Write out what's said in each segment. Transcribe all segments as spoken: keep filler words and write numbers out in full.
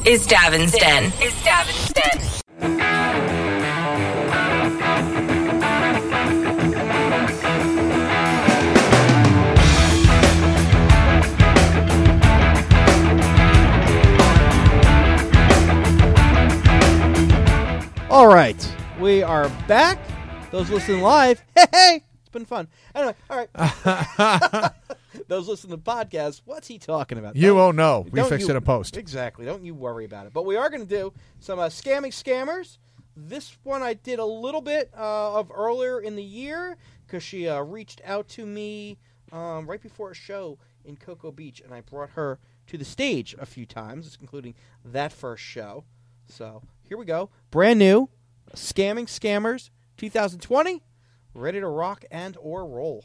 is Davin's Den. Is Davin's Den. All right, we are back. Those listening live, hey, hey, it's been fun. Anyway, all right. Those listening to the podcast, what's he talking about? You Don't- won't know. We don't fixed you- it in post. Exactly. Don't you worry about it. But we are going to do some uh, scamming scammers. This one I did a little bit uh, of earlier in the year because she uh, reached out to me um, right before a show in Cocoa Beach, and I brought her to the stage a few times, including that first show. So here we go. Brand new, Scamming Scammers twenty twenty. Ready to rock and or roll.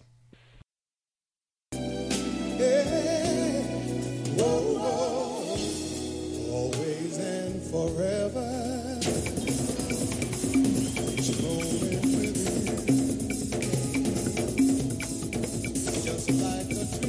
Hey, whoa, whoa, always and forever. It's rolling with you, just like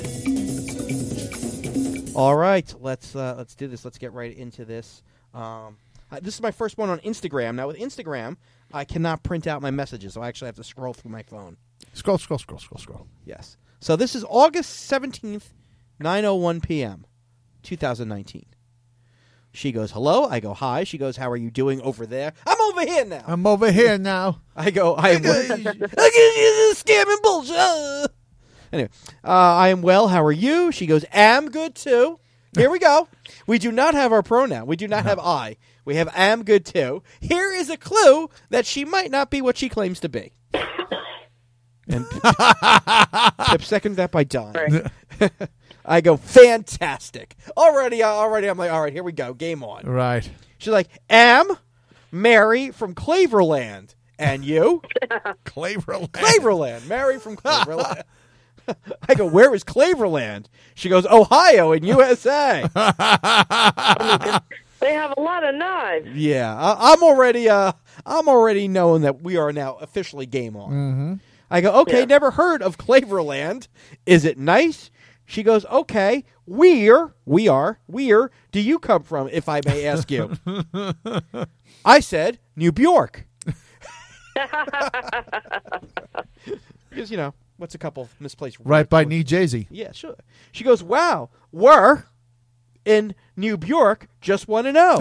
a tree. All right, let's uh, let's do this. Let's get right into this. Um, uh, this is my first one on Instagram. Now with Instagram, I cannot print out my messages, so I actually have to scroll through my phone. Scroll, scroll, scroll, scroll, scroll. Yes. So this is August seventeenth, nine oh one p.m., twenty nineteen. She goes, hello. I go, hi. She goes, how are you doing over there? I'm over here now. I'm over here now. I go, I am well. I get you scamming bullshit. Uh. Anyway, uh, I am well. How are you? She goes, am good too. Here we go. We do not have our pronoun. We do not No. have I. We have am good too. Here is a clue that she might not be what she claims to be. And Pip seconded that by Don. I go, fantastic. Already, uh, already, I'm like, all right, here we go. Game on. Right. She's like, am Mary from Claverland. And you? Claverland. Claverland. Mary from Claverland. I go, where is Claverland? She goes, Ohio in U S A. They have a lot of knives. Yeah, I, I'm already, uh, I'm already knowing that we are now officially game on. Mm-hmm. I go, okay, Yeah. never heard of Claverland. Is it nice? She goes, okay, where, we are, where do you come from, if I may ask you? I said, New York. Because, you know, what's a couple misplaced Right by words? New Jersey. Yeah, sure. She goes, wow, we're in New York, just want to know.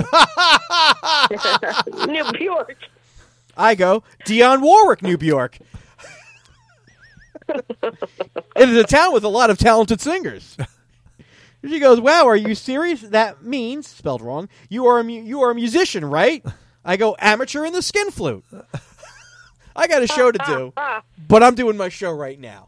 New York. I go, Dionne Warwick, New York. It is a town with a lot of talented singers. She goes, wow, are you serious? That means, spelled wrong, you are a, mu- you are a musician, right? I go, amateur in the skin flute. I got a show to do, but I'm doing my show right now.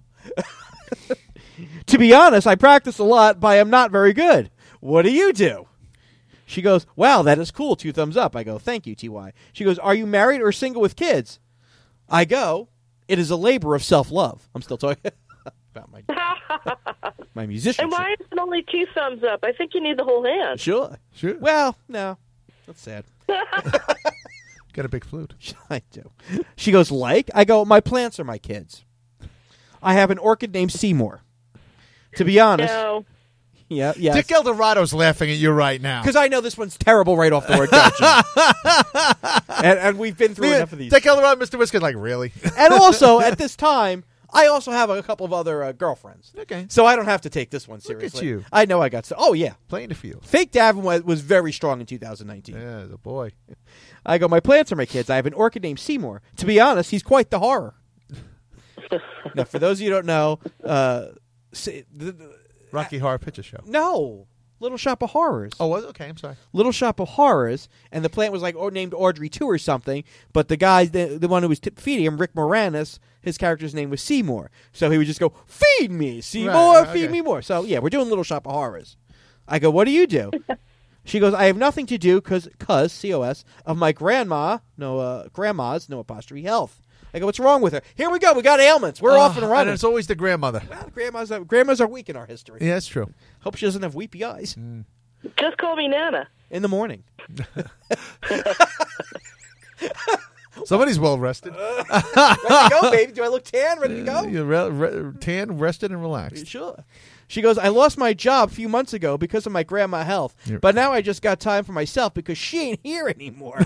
To be honest, I practice a lot, but I am not very good. What do you do? She goes, wow, that is cool. Two thumbs up. I go, thank you, T Y. She goes, are you married or single with kids? I go, it is a labor of self-love. I'm still talking about my my musicianship. And why is it only two thumbs up? I think you need the whole hand. Sure. Sure. Well, no. That's sad. Get a big flute. I do. She goes, like? I go, my plants are my kids. I have an orchid named Seymour. To be honest. No. Yeah, yeah. Dick Eldorado's laughing at you right now. Because I know this one's terrible right off the word. Gotcha. and, and we've been through Yeah, enough of these. Dick Eldorado, Mister Whiskers, like, really? And also, at this time, I also have a couple of other uh, girlfriends. Okay. So I don't have to take this one at seriously. you. I know I got so. Oh, yeah. Playing the field. Fake Davin was, was very strong in two thousand nineteen. Yeah, the boy. I go, my plants are my kids. I have an orchid named Seymour. To be honest, he's quite the horror. Now, for those of you who don't know, uh, see, the, the, Rocky Horror Picture Show. no, Little Shop of Horrors. Oh, was it? Okay, I'm sorry. Little Shop of Horrors, and the plant was like or named Audrey two or something. But the guy, the, the one who was t- feeding him, Rick Moranis, his character's name was Seymour. So he would just go, "Feed me, Seymour, Right, right, feed okay. me more." So yeah, we're doing Little Shop of Horrors. I go, "What do you do?" She goes, "I have nothing to do because, cause C O S of my grandma, no uh, grandma's, no apostrophe health." I go, "What's wrong with her?" Here we go. We got ailments. We're off and Uh, running. And it's always the grandmother. Well, grandmas, are, grandmas are weak in our history. Yeah, that's true. Hope she doesn't have weepy eyes Just call me Nana. in the morning. Somebody's well rested. Ready to go, baby? Do I look tan? Ready to go? You're re- re- tan, rested, and relaxed. Sure. She goes, I lost my job a few months ago because of my grandma health, You're- but now I just got time for myself because she ain't here anymore.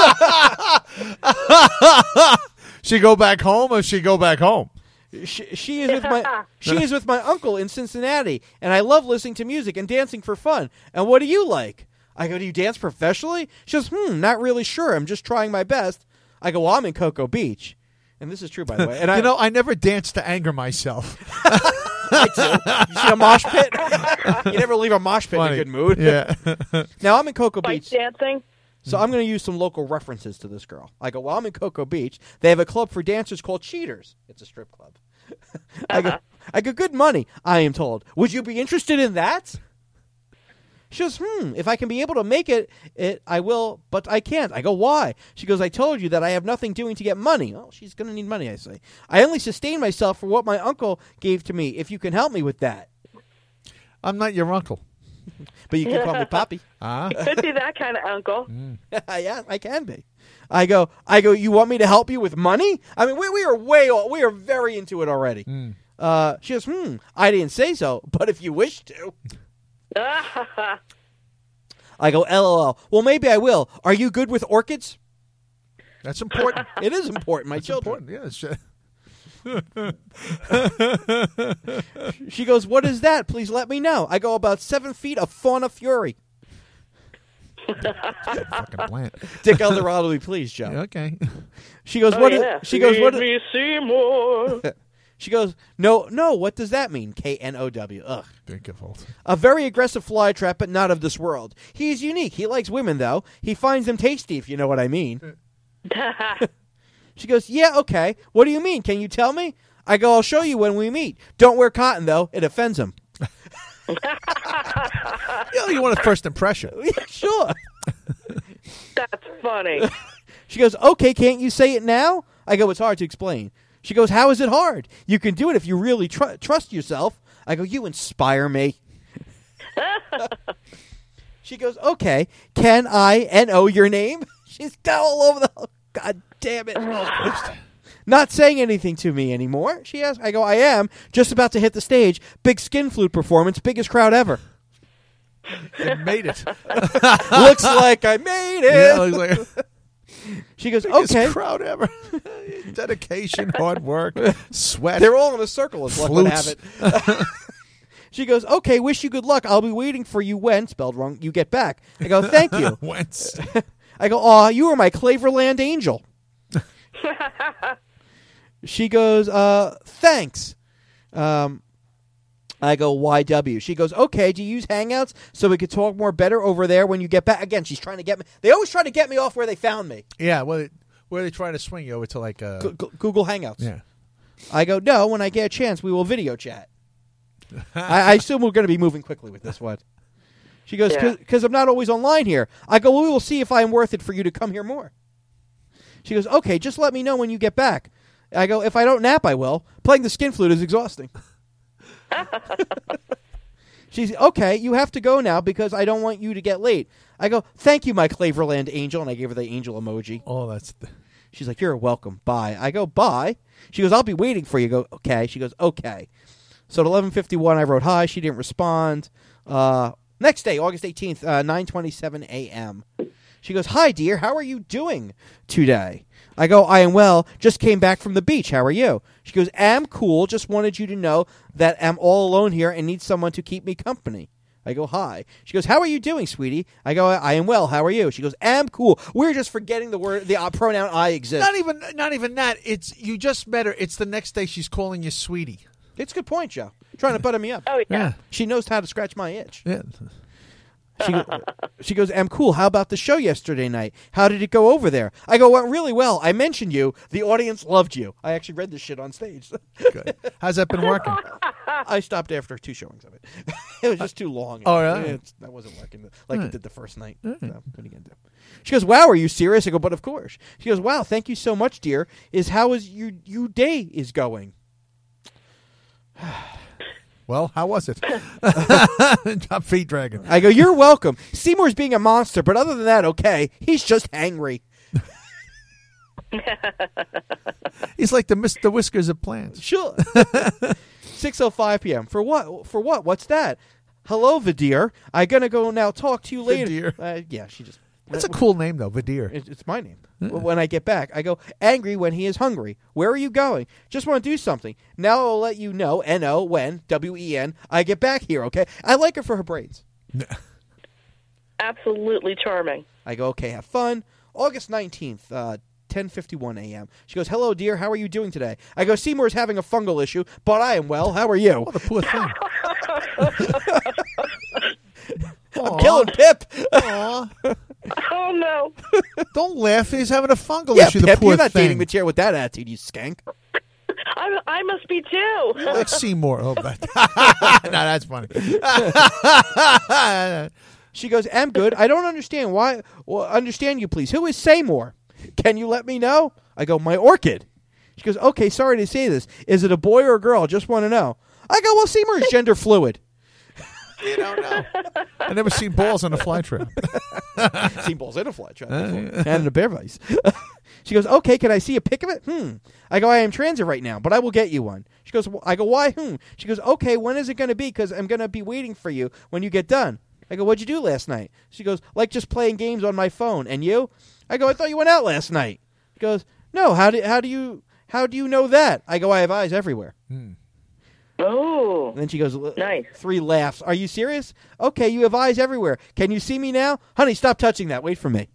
She go back home or she go back home? she, she is with my she is with my uncle in Cincinnati, and I love listening to music and dancing for fun. And what do you like? I go, do you dance professionally? She goes, hmm, not really sure. I'm just trying my best. I go, well, I'm in Cocoa Beach. And this is true, by the way. And I, You know, I never danced to anger myself. I do. You see a mosh pit? You never leave a mosh pit Funny. in a good mood. Yeah. Now, I'm in Cocoa Fight Beach. dancing. So I'm going to use some local references to this girl. I go, well, I'm in Cocoa Beach. They have a club for dancers called Cheaters. It's a strip club. I go, I go, good money, I am told. Would you be interested in that? She goes, hmm, if I can be able to make it, it, I will, but I can't. I go, why? She goes, I told you that I have nothing doing to get money. Oh, she's going to need money, I say. I only sustain myself for what my uncle gave to me, if you can help me with that. I'm not your uncle. But you can call me Poppy. Ah. Could be that kind of uncle. Yeah, I can be. I go, I go, you want me to help you with money? I mean, we, we are way, we are very into it already. Mm. Uh, she goes, hmm, I didn't say so, but if you wish to. I go, LOL. Well, maybe I will. Are you good with orchids? That's important. It is important, my That's children. important. Yeah, it's, uh, She goes, what is that? Please let me know. I go, about seven feet of fauna fury. fucking plant. Dick Eldorado, be pleased, Joe. Okay. She goes, Oh, what is? yeah. She goes, what? Feed Is, me Seymour. she goes, no, no. What does that mean? K N O W. Ugh. Think of all. A very aggressive flytrap, but not of this world. He is unique. He likes women, though. He finds them tasty, if you know what I mean. She goes, yeah, okay. What do you mean? Can you tell me? I go, I'll show you when we meet. Don't wear cotton, though. It offends him. You know, you want a first impression. Yeah, sure. That's funny. She goes, okay, can't you say it now? I go, it's hard to explain. She goes, how is it hard? You can do it if you really tr- trust yourself. I go, you inspire me. She goes, okay, can I know your name? She's got all over the... God damn it. Not saying anything to me anymore. She asks. I go, I am. Just about to hit the stage. Big skin flute performance. Biggest crowd ever. You made it. Looks like I made it. Yeah, it's like, She goes, biggest okay. crowd ever. Dedication, hard work, sweat. They're all in a circle, as luck would have Flutes. it. She goes, okay, wish you good luck. I'll be waiting for you when, spelled wrong, you get back. I go, thank you. Wentz. I go, aw, you are my Claverland angel. She goes, uh, thanks. Um, I go, Y W. She goes, okay, do you use Hangouts so we could talk more better over there when you get back? Again, she's trying to get me. They always try to get me off where they found me. Yeah, well, where are they trying to swing you over to like uh Go- go- Google Hangouts. yeah. I go, no, when I get a chance, we will video chat. I, I assume we're going to be moving quickly with this one. She goes, Yeah. because I'm not always online here. I go, well, we will see if I'm worth it for you to come here more. She goes, okay, just let me know when you get back. I go, if I don't nap, I will. Playing the skin flute is exhausting. She's, okay, you have to go now because I don't want you to get late. I go, thank you, my Claverland angel, and I gave her the angel emoji. Oh, that's the, She's like, you're welcome. Bye. I go, bye. She goes, I'll be waiting for you. I go, okay. She goes, okay. So at eleven fifty-one, I wrote hi. She didn't respond. Uh, next day, August eighteenth, uh, nine twenty-seven a.m. She goes, hi, dear. How are you doing today? I go, I am well. Just came back from the beach. How are you? She goes, am cool. Just wanted you to know that I'm all alone here and need someone to keep me company. I go, hi. She goes, how are you doing, sweetie? I go, I am well. How are you? She goes, am cool. We're just forgetting the word, the uh, pronoun I exist. not even not even that. It's you just met her. It's the next day she's calling you sweetie. It's a good point, Joe. Trying to butter me up. Oh, yeah. She knows how to scratch my itch. Yeah. She, go, she goes, I'm cool. How about the show yesterday night? How did it go over there? I go, went really well. I mentioned you. The audience loved you. I actually read this shit on stage. Good. How's that been working? I stopped after two showings of it. It was just too long. Oh, really? It's, that wasn't working like it Right. did the first night. So, what are you gonna do? She goes, wow, are you serious? I go, but of course. She goes, wow, thank you so much, dear. Is how is your, your day is going? Well, how was it? Top feet dragging. I go, you're welcome. Seymour's being a monster, but other than that, okay. He's just angry. He's like the Mister Whiskers of plants. Sure. six oh five p.m. For what? For what? What's that? Hello, Vadir. I'm going to go now talk to you later. Vadir. Uh, yeah, she just... That's a cool name, though, Vadir. It- It's my name. When I get back, I go, angry when he is hungry. Where are you going? Just want to do something. Now I'll let you know, N O, when, W E N, I get back here, okay? I like her for her braids. Absolutely charming. I go, okay, have fun. August nineteenth, uh, ten fifty-one a.m. She goes, hello, dear. How are you doing today? I go, Seymour's having a fungal issue, but I am well. How are you? What a poor thing. I'm killing Pip. Aw. Oh, no. Don't laugh. He's having a fungal Yeah, issue, the Pip, poor you're not thing. dating the chair with that attitude, you skank. I, I must be too. Like Seymour. Oh, but no, that's funny. She goes, I'm good. I don't understand. Why? Well, understand you, please. Who is Seymour? Can you let me know? I go, my orchid. She goes, okay, sorry to say this. Is it a boy or a girl? Just want to know. I go, well, Seymour is gender fluid. You don't know. I never seen balls on a fly trap. Seen balls in a fly trap before. And in a bear vice. She goes, okay, can I see a pic of it? Hmm. I go, I am transit right now, but I will get you one. She goes, I go, why? Hmm. She goes, okay, when is it going to be? Because I'm going to be waiting for you when you get done. I go, what'd you do last night? She goes, like just playing games on my phone. And you? I go, I thought you went out last night. She goes, no, how do, how do you how do you know that? I go, I have eyes everywhere. Oh. And then she goes, Nice. Three laughs. Are you serious? Okay, you have eyes everywhere. Can you see me now? Honey, stop touching that. Wait for me.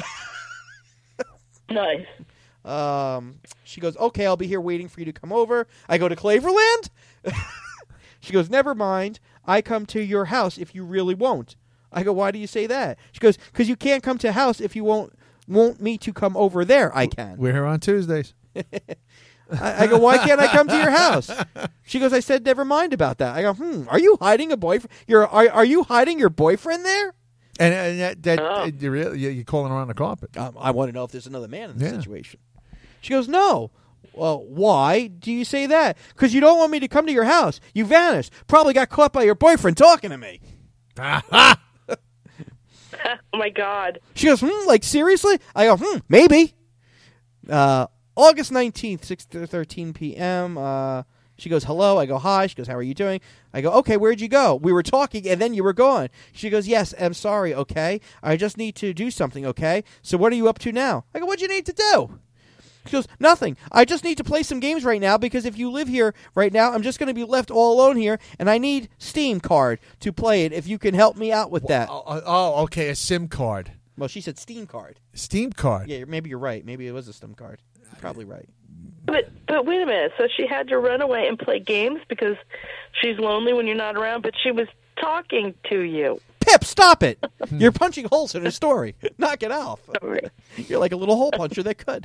Nice. Um, she goes, okay, I'll be here waiting for you to come over. I go to Claverland. She goes, never mind. I come to your house if you really won't. I go, why do you say that? She goes, because you can't come to the house if you won't want me to come over there. I can. We're here on Tuesdays. I, I go, why can't I come to your house? She goes, I said, never mind about that. I go, hmm, are you hiding a boyfriend? You're, are, are you hiding your boyfriend there? And, and that, that Oh. uh, you're, really, you're calling around the carpet. Um, I want to know if there's another man in the Yeah. situation. She goes, no. Well, why do you say that? Because you don't want me to come to your house. You vanished. Probably got caught by your boyfriend talking to me. Oh, my God. She goes, hmm, like, seriously? I go, hmm, maybe. Uh, August nineteenth, six thirteen p.m., uh, she goes, hello. I go, hi. She goes, how are you doing? I go, okay, where'd you go? We were talking, and then you were gone. She goes, yes, I'm sorry, okay? I just need to do something, okay? So what are you up to now? I go, what do you need to do? She goes, nothing. I just need to play some games right now because if you live here right now, I'm just going to be left all alone here, and I need Steam card to play it if you can help me out with that. Oh, oh, oh, okay, a SIM card. Well, she said Steam card. Steam card. Yeah, maybe you're right. Maybe it was a Steam card. You're probably right. But but wait a minute. So she had to run away and play games because she's lonely when you're not around, but she was talking to you. Pip, stop it. You're punching holes in her story. Knock it off. Sorry. You're like a little hole puncher that could.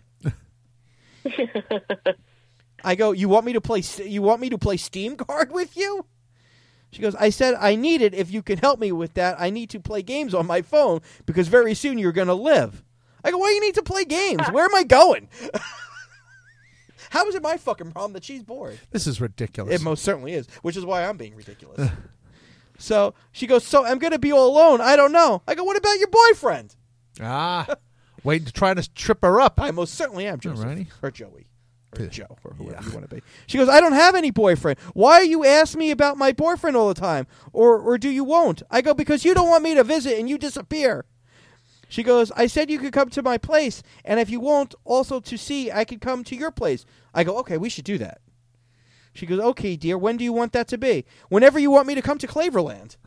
I go, you want me to play you want me to play Steam card with you? She goes, I said I need it if you can help me with that. I need to play games on my phone because very soon you're going to live. I go, why do you need to play games? Where am I going? How is it my fucking problem that she's bored? This is ridiculous. It most certainly is, which is why I'm being ridiculous. So she goes, so I'm going to be all alone. I don't know. I go, what about your boyfriend? ah, waiting to try to trip her up. I most certainly am, Joseph. Alrighty. Or Joey. Or Yeah. Joe, or whoever Yeah. you want to be. She goes, I don't have any boyfriend. Why you ask me about my boyfriend all the time? Or or do you won't? I go, because you don't want me to visit and you disappear. She goes, I said you could come to my place, and if you won't also to see, I could come to your place. I go, okay, we should do that. She goes, okay, dear, when do you want that to be? Whenever you want me to come to Claverland.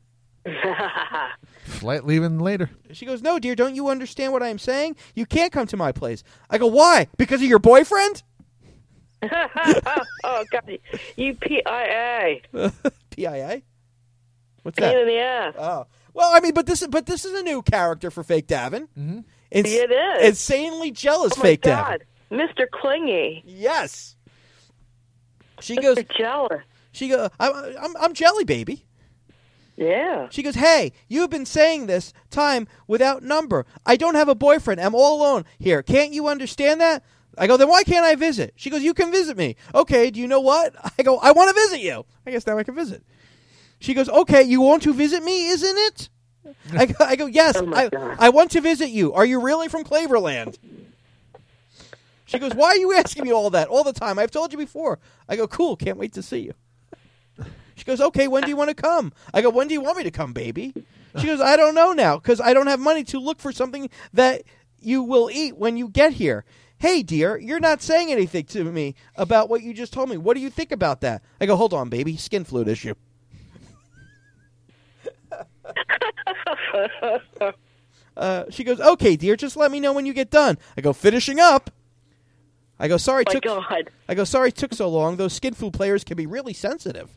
Flight leaving later. She goes, no, dear, don't you understand what I'm saying? You can't come to my place. I go, why? Because of your boyfriend? Oh, God. You P I A. P I A? What's Pain that? in the ass. Oh, well, I mean, but this is but this is a new character for Fake Davin. Mm-hmm. It's, It is. insanely jealous, Oh, my Fake God. Davin. Mister Clingy. Yes. She goes. Mister Jealous. She goes. I'm, I'm I'm jelly, baby. Yeah. She goes, hey, you've been saying this time without number. I don't have a boyfriend. I'm all alone here. Can't you understand that? I go, then why can't I visit? She goes, you can visit me. Okay, do you know what? I go, I want to visit you. I guess now I can visit. She goes, okay, you want to visit me, isn't it? I go, I go yes, Oh, my I, God. I want to visit you. Are you really from Claverland? She goes, why are you asking me all that all the time? I've told you before. I go, cool, can't wait to see you. She goes, okay, when do you want to come? I go, when do you want me to come, baby? She goes, I don't know now because I don't have money to look for something that you will eat when you get here. Hey, dear, you're not saying anything to me about what you just told me. What do you think about that? I go, hold on, baby, skin flute issue. uh, she goes, okay, dear, just let me know when you get done. I go, finishing up. I go, sorry, Oh, my took. God. I go, sorry, took so long. Those skin flute players can be really sensitive.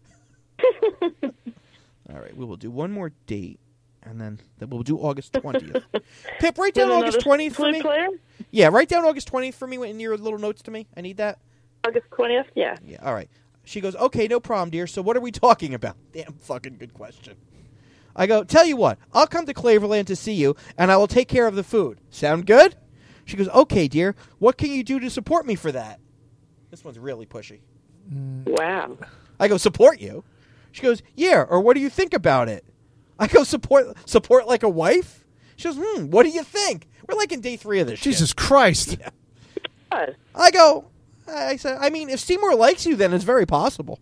All right, we will do one more date, and then, then we'll do August twentieth. Pip, write down With August another twentieth for flute me. player? Yeah, write down August twentieth for me in your little notes to me. I need that. August twentieth? Yeah. Yeah, all right. She goes, okay, no problem, dear. So what are we talking about? Damn fucking good question. I go, tell you what, I'll come to Claverland to see you, and I will take care of the food. Sound good? She goes, okay, dear. What can you do to support me for that? This one's really pushy. Wow. I go, support you? She goes, yeah, or what do you think about it? I go, support support like a wife? She goes, hmm, what do you think? We're like in day three of this shit. Jesus Christ. Yeah. God. I go, I said, I mean, if Seymour likes you, then it's very possible.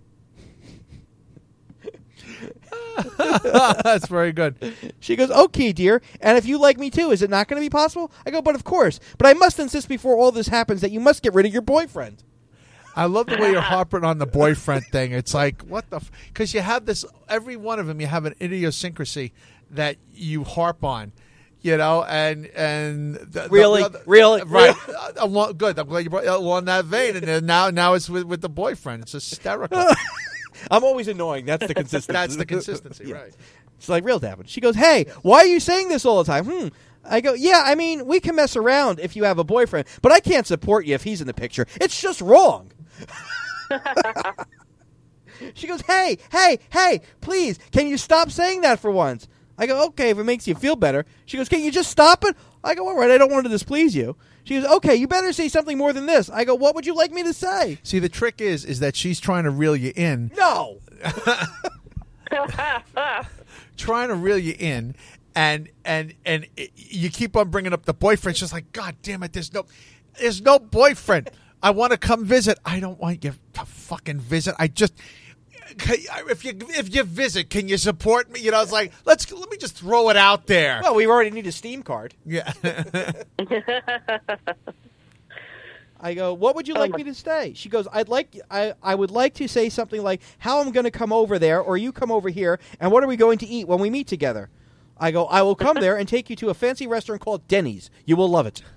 That's very good. She goes, okay, dear, and if you like me too, is it not going to be possible? I go, but of course. But I must insist before all this happens that you must get rid of your boyfriend. I love the way you're harping on the boyfriend thing. It's like, what the... Because you have this... Every one of them, you have an idiosyncrasy that you harp on. You know, and... and the, Really? the other- Really? Right. Uh, along, good. I'm glad you brought along that vein. And then now, now it's with, with the boyfriend. It's hysterical. I'm always annoying. That's the consistency. That's the consistency, Yeah. right. It's like real Davin. She goes, hey, why are you saying this all the time? Hmm. I go, yeah, I mean, we can mess around if you have a boyfriend, but I can't support you if he's in the picture. It's just wrong. She goes, hey, hey, hey, please, can you stop saying that for once? I go, okay, if it makes you feel better. She goes, can you just stop it? I go, all right, I don't want to displease you. She goes, okay, you better say something more than this. I go, what would you like me to say? See, the trick is, is that she's trying to reel you in. No. Trying to reel you in, and and and it, you keep on bringing up the boyfriend. She's like, God damn it, there's no, there's no boyfriend. I want to come visit. I don't want you to fucking visit. I just, if you if you visit, can you support me? You know, it's like let's let me just throw it out there. Well, we already need a Steam card. Yeah. I go, what would you Oh like my- me to say? She goes, I'd like, I, I would like to say something like how I'm going to come over there, or you come over here, and what are we going to eat when we meet together? I go, I will come there and take you to a fancy restaurant called Denny's. You will love it.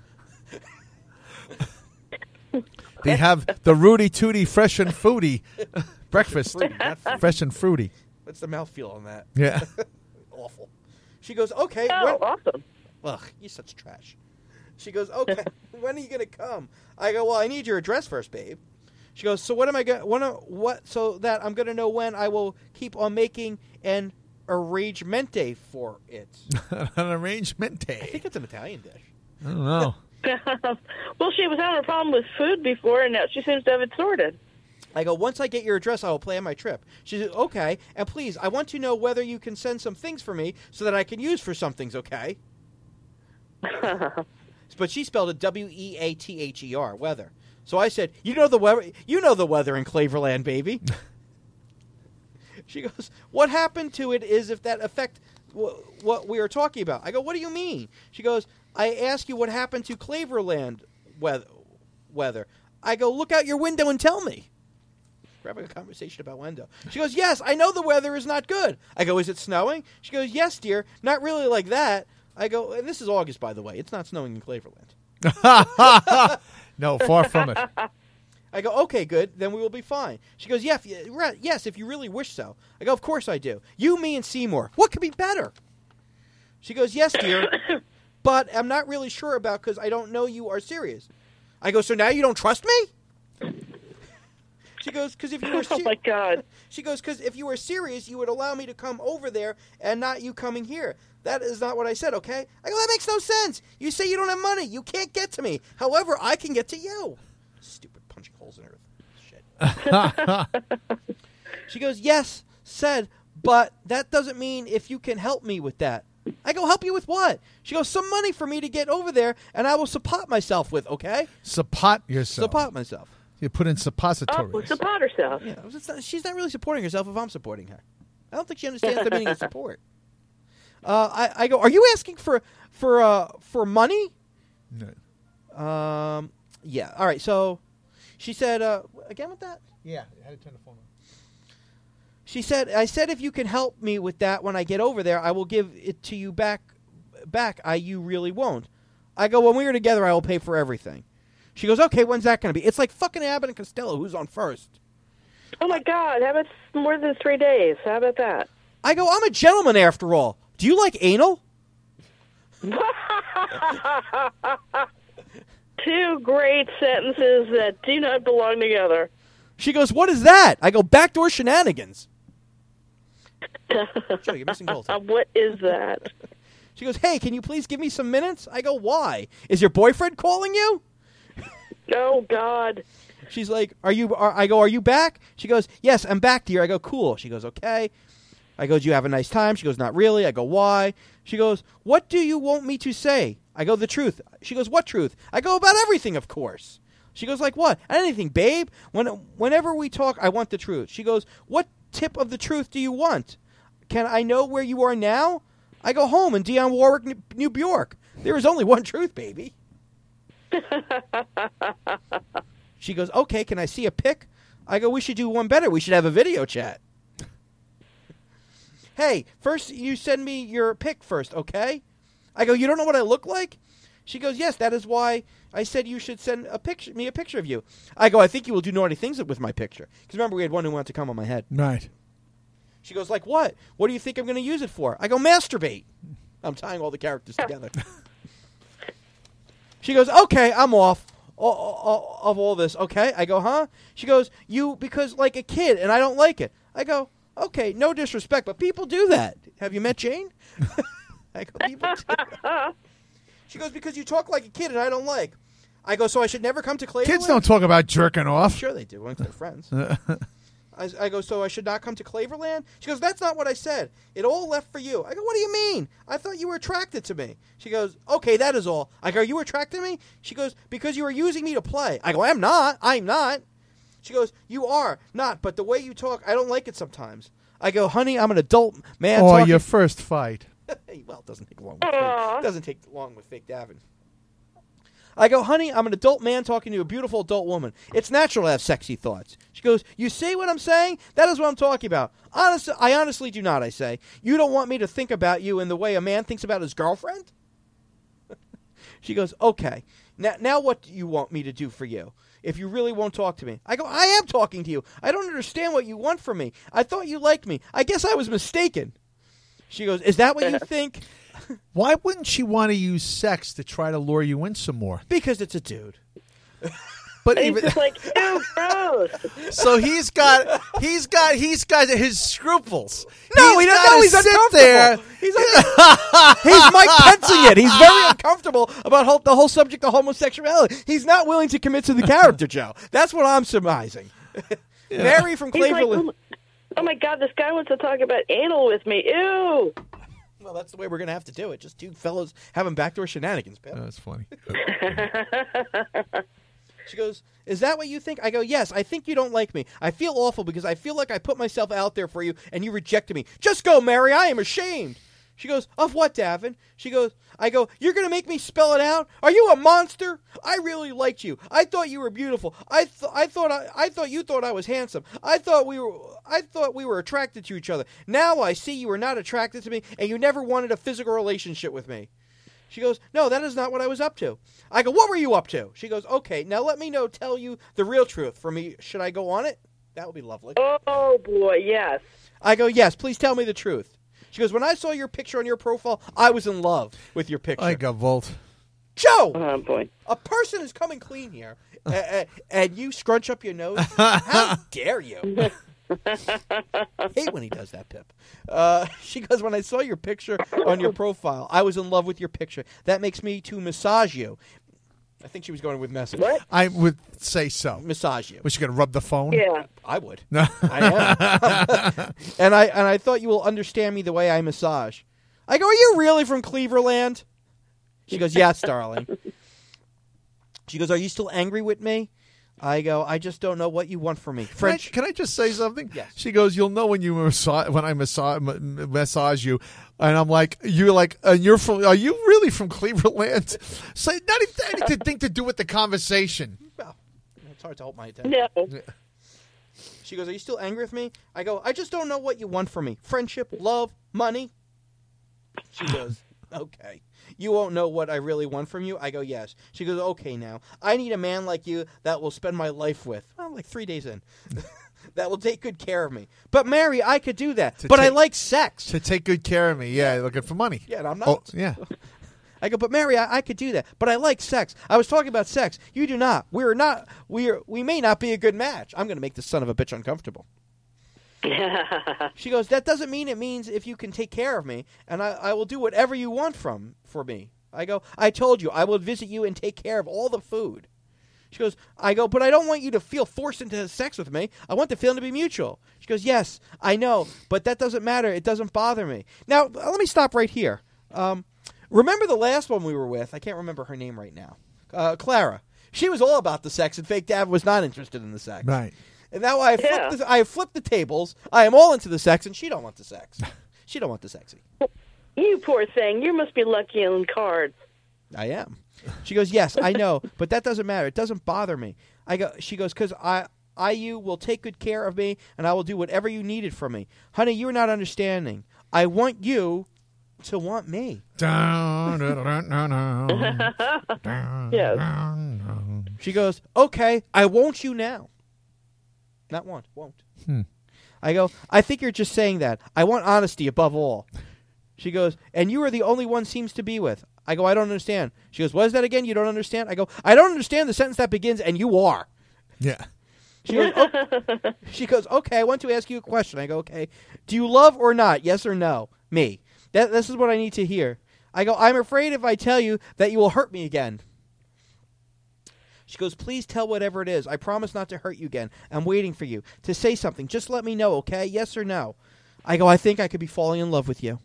They have the Rudy Tooty Fresh and Fruity breakfast. Fruity, not fruity. Fresh and Fruity. What's the mouthfeel on that? Yeah. Awful. She goes, okay. Oh, when- awesome. Ugh, you're such trash. She goes, okay, when are you going to come? I go, well, I need your address first, babe. She goes, so what am I going to, what, so that I'm going to know when I will keep on making an arrangemente for it. An arrangement I think day. it's an Italian dish. I don't know. Well, she was having a problem with food before, and now she seems to have it sorted. I go, once I get your address, I will plan my trip. She says, okay, and please, I want to know whether you can send some things for me so that I can use for some things, okay? But she spelled it W E A T H E R, weather. So I said, you know the weather, you know the weather in Claverland, baby. She goes, what happened to it is if that affect w- what we are talking about. I go, what do you mean? She goes, I ask you what happened to Claverland weather. weather. I go, look out your window and tell me. We're having a conversation about window. She goes, yes, I know the weather is not good. I go, is it snowing? She goes, yes, dear, not really like that. I go, and this is August, by the way. It's not snowing in Claverland. No, far from it. I go, okay, good. Then we will be fine. She goes, yeah, if you, re- yes, if you really wish so. I go, of course I do. You, me, and Seymour. What could be better? She goes, yes, dear, but I'm not really sure about because I don't know you are serious. I go, so now you don't trust me? She goes, because if you were Oh, ser- my God. She goes, because if you were serious, you would allow me to come over there and not you coming here. That is not what I said, okay? I go, that makes no sense. You say you don't have money. You can't get to me. However, I can get to you. Stupid punching holes in earth. Shit. She goes, yes, said, but that doesn't mean if you can help me with that. I go, help you with what? She goes, some money for me to get over there, and I will support myself with, okay? Support yourself. Support myself. You put in Oh, suppositories. support herself. Yeah, it's not- she's not really supporting herself if I'm supporting her. I don't think she understands the meaning of support. Uh, I, I go, are you asking for for uh, for money? No. Um, yeah. All right. So she said uh, again with that. Yeah, I had to turn the phone on. She said, I said if you can help me with that when I get over there, I will give it to you back. Back. I you really won't. I go, when we are together, I will pay for everything. She goes, okay, when's that going to be? It's like fucking Abbott and Costello. Who's on first? Oh, my God. How about more than three days? How about that? I go, I'm a gentleman after all. Do you like anal? Two great sentences that do not belong together. She goes, what is that? I go, backdoor shenanigans. Joe, you're missing gold. Uh, what is that? She goes, hey, can you please give me some minutes? I go, why? Is your boyfriend calling you? Oh, God. She's like, are you, are, I go, are you back? She goes, yes, I'm back, dear. I go, cool. She goes, okay. I go, do you have a nice time? She goes, not really. I go, why? She goes, what do you want me to say? I go, the truth. She goes, what truth? I go, about everything, of course. She goes, like what? Anything, babe. When, whenever we talk, I want the truth. She goes, what tip of the truth do you want? Can I know where you are now? I go, home in Dionne Warwick, New- New York. There is only one truth, baby. She goes, okay, can I see a pic? I go, we should do one better. We should have a video chat. Hey, first you send me your pic first, okay? I go, you don't know what I look like? She goes, yes, that is why I said you should send a picture, me a picture of you. I go, I think you will do naughty things with my picture. Because remember, we had one who wanted to come on my head. Right. She goes, like what? What do you think I'm going to use it for? I go, masturbate. I'm tying all the characters together. She goes, okay, I'm off of all this, okay? I go, huh? She goes, you, because like a kid, and I don't like it. I go, okay, no disrespect, but people do that. Have you met Jane? I go, people do that. She goes, because you talk like a kid, and I don't like. I go, so I should never come to Cleveland? Kids don't talk about jerking off. Sure they do, once they're friends. I, I go, so I should not come to Claverland? She goes, that's not what I said. It all left for you. I go, what do you mean? I thought you were attracted to me. She goes, okay, that is all. I go, are you attracted to me? She goes, because you are using me to play. I go, I'm not. I'm not. She goes, you are not, but the way you talk, I don't like it sometimes. I go, honey, I'm an adult man. Or talking. your first fight. Well, it doesn't take long with fake, doesn't take long with fake Davin. I go, honey, I'm an adult man talking to a beautiful adult woman. It's natural to have sexy thoughts. She goes, you see what I'm saying? That is what I'm talking about. Honest, I honestly do not, I say. You don't want me to think about you in the way a man thinks about his girlfriend? She goes, okay. Now, now what do you want me to do for you? If you really won't talk to me. I go, I am talking to you. I don't understand what you want from me. I thought you liked me. I guess I was mistaken. She goes, is that what you think? Why wouldn't she want to use sex to try to lure you in some more? Because it's a dude. But He's even just like, ew, gross. so, he's got he's got he's got his scruples. No, he doesn't. No, he's sit uncomfortable. there. He's, un- he's Mike Penceing it. He's very uncomfortable about whole, the whole subject of homosexuality. He's not willing to commit to the character, Joe. That's what I'm surmising. Mary from He's like, Cleveland. oh, my, oh, my God, this guy wants to talk about anal with me. Ew. Well, that's the way we're going to have to do it. Just two fellows having backdoor shenanigans, Pip. That's funny. She goes, is that what you think? I go, yes, I think you don't like me. I feel awful because I feel like I put myself out there for you and you rejected me. Just go, Mary. I am ashamed. She goes, of what, Davin? She goes, I go, you're going to make me spell it out? Are you a monster? I really liked you. I thought you were beautiful. I th- I thought I-, I thought you thought I was handsome. I thought we were I thought we were attracted to each other. Now I see you are not attracted to me and you never wanted a physical relationship with me. She goes, no, that is not what I was up to. I go, what were you up to? She goes, okay, now let me know, tell you the real truth. For me, should I go on it? That would be lovely. Oh, boy, yes. I go, yes, please tell me the truth. She goes, when I saw your picture on your profile, I was in love with your picture. I got Volt. Joe, Oh, boy. a person is coming clean here, and, and you scrunch up your nose. How dare you? I hate when he does that, Pip. Uh, she goes, when I saw your picture on your profile, I was in love with your picture. That makes me to massage you. I think she was going with message. What? I would say so. Massage you. Was she going to rub the phone? Yeah. I would. No. I am. and I and I thought you will understand me the way I massage. I go, are you really from Cleveland? She goes, yes, darling. She goes, are you still angry with me? I go, I just don't know what you want from me. Can I, French. can I just say something? Yes. She goes, "You'll know when you massage when I massage massage you," and I'm like, "You're like, uh, you're from? Are you really from Cleveland?" So not even anything to do with the conversation. Well, it's hard to hold my attention. No. She goes, are you still angry with me? I go, I just don't know what you want from me. Friendship, love, money. She goes, okay. You won't know what I really want from you? I go, yes. She goes, okay now. I need a man like you that will spend my life with. Well, like three days in. That will take good care of me. But Mary, I could do that. To but I take- like sex. To take good care of me, yeah, looking for money. Yeah, and I'm not. Oh, yeah. I go, but Mary, I, I could do that. But I like sex. I was talking about sex. You do not. We are not. We are. We may not be a good match. I'm going to make this son of a bitch uncomfortable. She goes, that doesn't mean it means if you can take care of me, and I, I will do whatever you want from for me. I go, I told you, I will visit you and take care of all the food. She goes, I go, but I don't want you to feel forced into sex with me. I want the feeling to be mutual. She goes, yes, I know, but that doesn't matter. It doesn't bother me. Now, let me stop right here. Um, remember the last one we were with? I can't remember her name right now. Uh, Clara. She was all about the sex, and Fake Dad was not interested in the sex. Right. And now I flipped, Yeah. the, I flipped the tables. I am all into the sex, and she don't want the sex. She don't want the sexy. You poor thing. You must be lucky in cards. I am. She goes, yes, I know, but that doesn't matter. It doesn't bother me. I go. She goes, because I, I, you will take good care of me, and I will do whatever you needed from me. Honey, you're not understanding. I want you to want me. Down, down, down, down, down, Yes. down, down. She goes, okay, I want you now. Not want, won't. Hmm. I go, I think you're just saying that. I want honesty above all. She goes, and you are the only one seems to be with. I go, I don't understand. She goes, what is that again? You don't understand? I go, I don't understand the sentence that begins, and you are. Yeah. She goes, oh. She goes, okay, I want to ask you a question. I go, okay. Do you love or not? Yes or no? Me. That, this is what I need to hear. I go, I'm afraid if I tell you that you will hurt me again. She goes, please tell whatever it is. I promise not to hurt you again. I'm waiting for you to say something. Just let me know, okay? Yes or no? I go, I think I could be falling in love with you.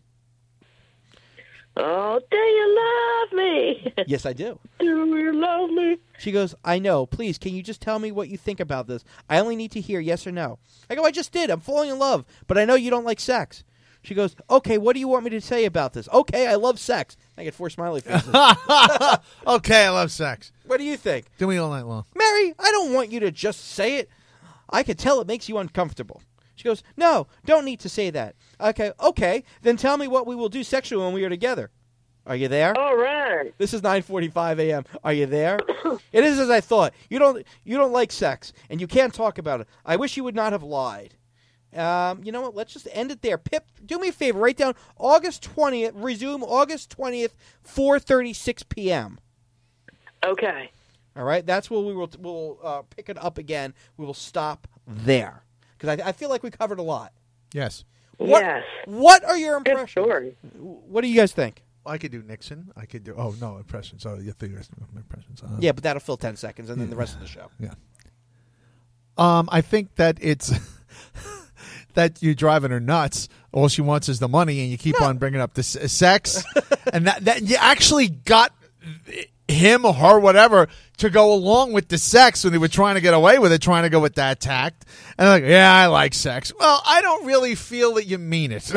Oh, do you love me? Yes, I do. Do you love me? She goes, I know. Please, can you just tell me what you think about this? I only need to hear yes or no. I go, I just did. I'm falling in love, but I know you don't like sex. She goes, okay, what do you want me to say about this? Okay, I love sex. I get four smiley faces. Okay, I love sex. What do you think? Do me all night long. Mary, I don't want you to just say it. I can tell it makes you uncomfortable. She goes, no, don't need to say that. Okay, okay, then tell me what we will do sexually when we are together. Are you there? All right. This is nine forty-five a.m. Are you there? It is as I thought. You don't you don't like sex, and you can't talk about it. I wish you would not have lied. Um, you know what? Let's just end it there. Pip, do me a favor. Write down August twentieth. Resume August twentieth, four thirty-six p.m. Okay. All right? That's where we will we'll, uh, pick it up again. We will stop there. Because I, I feel like we covered a lot. Yes. What, Yes. What are your Good impressions? story. What do you guys think? I could do Nixon. I could do. Oh no, impressions. Oh, you think impressions? Uh, Yeah, but that'll fill ten seconds, and then Yeah. the rest of the show. Yeah. Um, I think that it's that you're driving her nuts. All she wants is the money, and you keep on bringing up the s- sex, and that that you actually got him or her, whatever, to go along with the sex when they were trying to get away with it, trying to go with that tact. And they're like, yeah, I like sex. Well, I don't really feel that you mean it.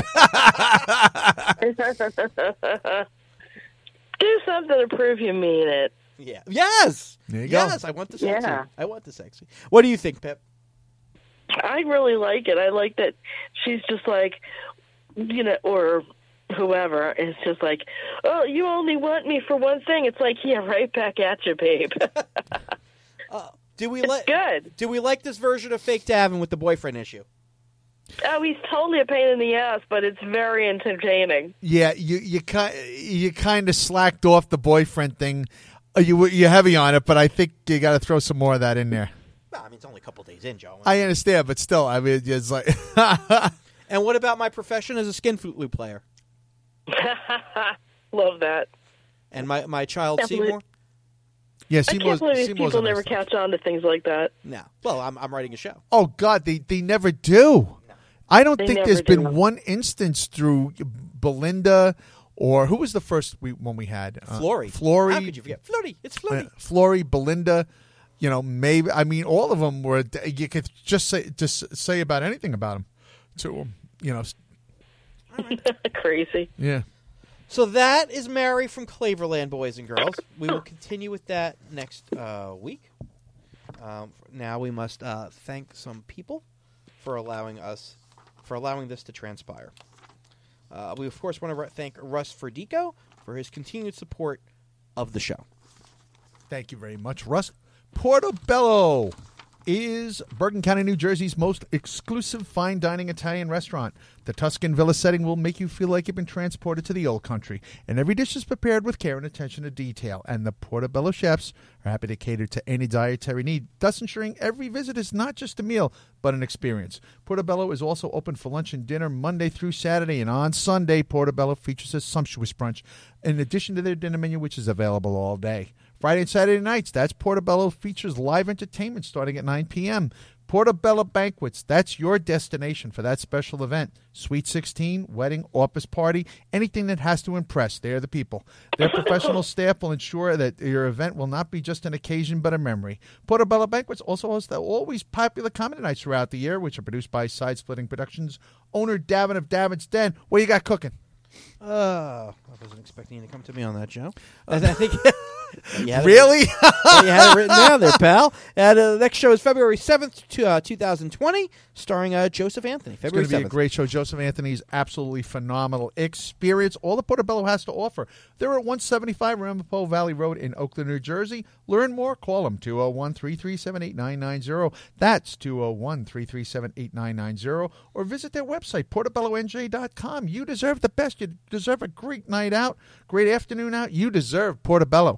Do something to prove you mean it. Yeah. Yes. There you go. yes, I want the sexy. Yeah. I want the sexy. What do you think, Pip? I really like it. I like that she's just like, you know, or whoever is just like, oh, you only want me for one thing. It's like, yeah, right back at you, babe. Do we It's like? good. Do we like this version of Fake Davin with the boyfriend issue? Oh, he's totally a pain in the ass, but it's very entertaining. Yeah, you you kind you kind of slacked off the boyfriend thing. Uh, You were you're heavy on it, but I think you got to throw some more of that in there. Well, I mean, it's only a couple days in, Joe. I understand, but still, I mean, it's like And what about my profession as a skin flute player Love that. and my my child Can't believe- Seymour? yeah. I Seymour's, can't believe these Seymour's people a nice never stuff. catch on to things like that. No. Well, I'm I'm writing a show. Oh God, they they never do. I don't They think never there's do. been one instance through Belinda or who was the first we, one we had? Uh, Flory. Flory. How could you forget? Flory. It's Flory. Uh, Flory, Belinda. You know, maybe I mean all of them were. You could just say just say about anything about them to them. You know, Crazy. yeah. So that is Mary from Claverland, boys and girls. We will continue with that next uh, week. Um, now we must uh, thank some people for allowing us for allowing this to transpire. Uh, we of course want to thank Russ Ferdico for his continued support of the show. Thank you very much, Russ. Portobello is Bergen County, New Jersey's most exclusive fine dining Italian restaurant. The Tuscan villa setting will make you feel like you've been transported to the old country, and every dish is prepared with care and attention to detail. And the Portobello chefs are happy to cater to any dietary need, thus ensuring every visit is not just a meal, but an experience. Portobello is also open for lunch and dinner Monday through Saturday, and on Sunday, Portobello features a sumptuous brunch in addition to their dinner menu, which is available all day. Friday and Saturday nights, that's Portobello, features live entertainment starting at nine p.m. Portobello Banquets, that's your destination for that special event. Sweet sixteen, wedding, office party, anything that has to impress. They're the people. Their professional staff will ensure that your event will not be just an occasion but a memory. Portobello Banquets also hosts the always popular comedy nights throughout the year, which are produced by Side Splitting Productions. Owner Davin of Davin's Den. What you got cooking? Uh, I wasn't expecting you to come to me on that, Joe. I, I think you had it- Really? you had it written down there, pal. And uh, the next show is February seventh, to, uh, twenty twenty, starring uh, Joseph Anthony. It's February going to be a seventh. great show. Joseph Anthony's absolutely phenomenal experience. All the Portobello has to offer. They're at one seventy-five Ramapo Valley Road in Oakland, New Jersey. Learn more. Call them two oh one, three three seven, eight nine nine zero. That's two oh one, three three seven, eight nine nine zero. Or visit their website, portobello n j dot com. You deserve the best. You deserve a great night out, great afternoon out. You deserve Portobello.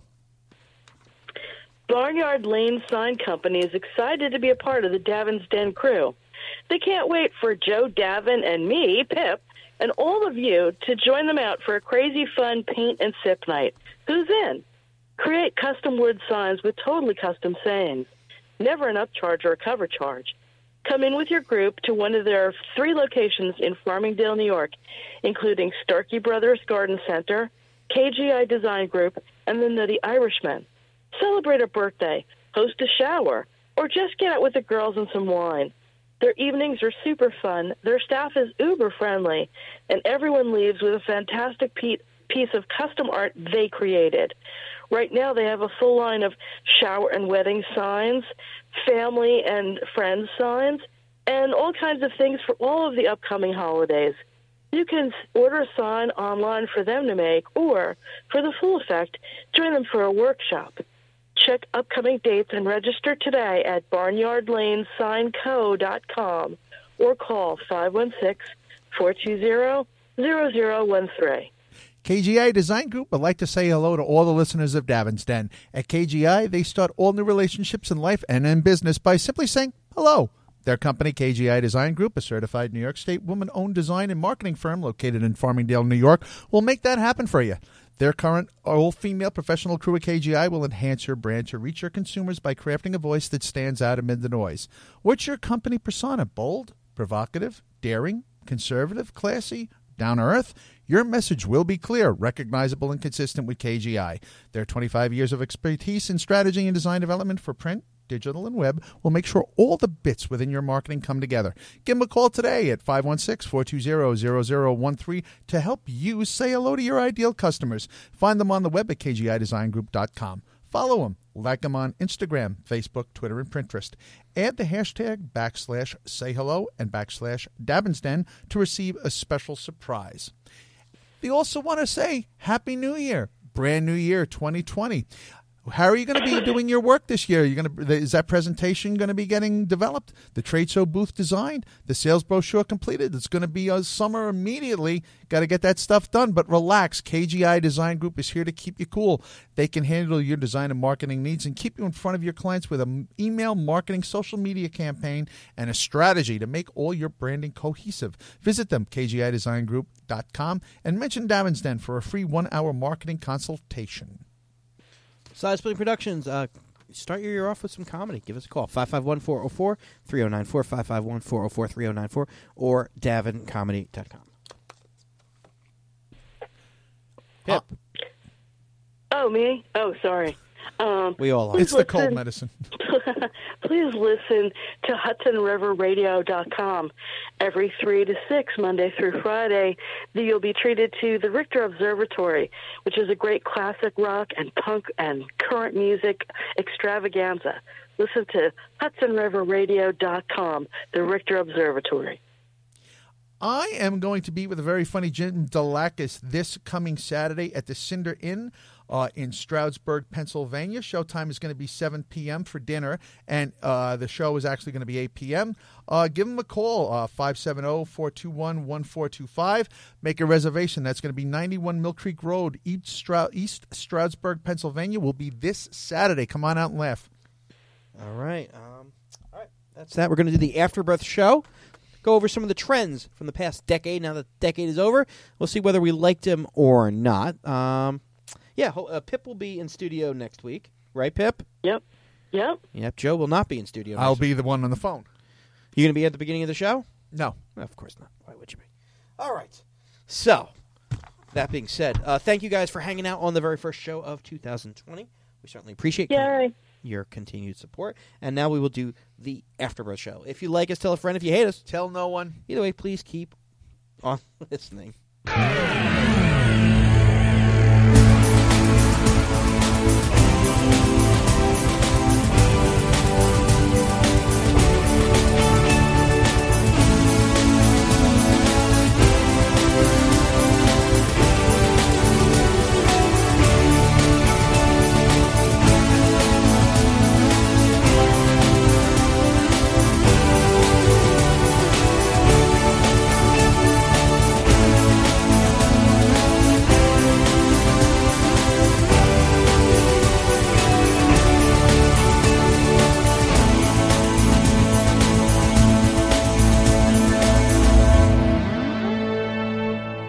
Barnyard Lane Sign Company is excited to be a part of the Davin's Den crew. They can't wait for Joe Davin and me, Pip, and all of you to join them out for a crazy fun paint and sip night. Who's in? Create custom wood signs with totally custom sayings. Never an upcharge or a cover charge. Come in with your group to one of their three locations in Farmingdale, New York, including Starkey Brothers Garden Center, K G I Design Group, and the Nutty Irishman. Celebrate a birthday, host a shower, or just get out with the girls and some wine. Their evenings are super fun, their staff is uber friendly, and everyone leaves with a fantastic pe- piece of custom art they created. Right now they have a full line of shower and wedding signs, family and friends signs, and all kinds of things for all of the upcoming holidays. You can order a sign online for them to make, or, for the full effect, join them for a workshop. Check upcoming dates and register today at barnyard lane sign co dot com or call five one six, four two zero, zero zero one three. K G I Design Group would like to say hello to all the listeners of Davin's Den. At K G I, they start all new relationships in life and in business by simply saying hello. Their company, K G I Design Group, a certified New York State woman-owned design and marketing firm located in Farmingdale, New York, will make that happen for you. Their current all-female professional crew at K G I will enhance your brand to reach your consumers by crafting a voice that stands out amid the noise. What's your company persona? Bold, provocative, daring, conservative, classy, down-to-earth? Your message will be clear, recognizable, and consistent with K G I. Their twenty-five years of expertise in strategy and design development for print, digital, and web will make sure all the bits within your marketing come together. Give them a call today at five one six, four two zero, zero zero one three to help you say hello to your ideal customers. Find them on the web at k g i design group dot com. Follow them. Like them on Instagram, Facebook, Twitter, and Pinterest. Add the hashtag backslash say hello and backslash Davin's Den to receive a special surprise. They also want to say Happy New Year, brand new year twenty twenty. How are you going to be doing your work this year? You're going to, is that presentation going to be getting developed? The trade show booth designed? The sales brochure completed? It's going to be a summer immediately. Got to get that stuff done. But relax. K G I Design Group is here to keep you cool. They can handle your design and marketing needs and keep you in front of your clients with an email marketing, social media campaign, and a strategy to make all your branding cohesive. Visit them, k g i design group dot com, and mention Davin's Den for a free one-hour marketing consultation. Side Splitting Productions, uh, start your year off with some comedy. Give us a call, five five one, four oh four, three oh nine four, five five one, four oh four, three oh nine four, or davin comedy dot com. Pip, Oh, me? Oh, sorry. Um, we all are. It's the listen. cold medicine. please listen to Hudson River Radio dot com. Every three to six, Monday through Friday, you'll be treated to the Richter Observatory, which is a great classic rock and punk and current music extravaganza. Listen to Hudson River Radio dot com, the Richter Observatory. I am going to be with a very funny Jim Delakis this coming Saturday at the Cinder Inn uh, in Stroudsburg, Pennsylvania. Showtime is going to be seven p.m. for dinner, and uh, the show is actually going to be eight p.m. Uh, give them a call, uh, five seven zero, four two one, one four two five. Make a reservation. That's going to be ninety-one Mill Creek Road, East, Stroud- East Stroudsburg, Pennsylvania. Will be this Saturday. Come on out and laugh. All right. Um, all right. That's that. We're going to do the Afterbirth show. Go over some of the trends from the past decade. Now that the decade is over, we'll see whether we liked him or not. Um, yeah, ho- uh, Pip will be in studio next week. Right, Pip? Yep. Yep. Yep. Joe will not be in studio next I'll week. be the one on the phone. You going to be at the beginning of the show? No. Well, of course not. Why would you be? All right. So, that being said, uh, thank you guys for hanging out on the very first show of two thousand twenty. We certainly appreciate it. Yay. Your continued support. And now we will do the Afterbirth show. If you like us, tell a friend. If you hate us, Tell no one. either way, please keep on listening.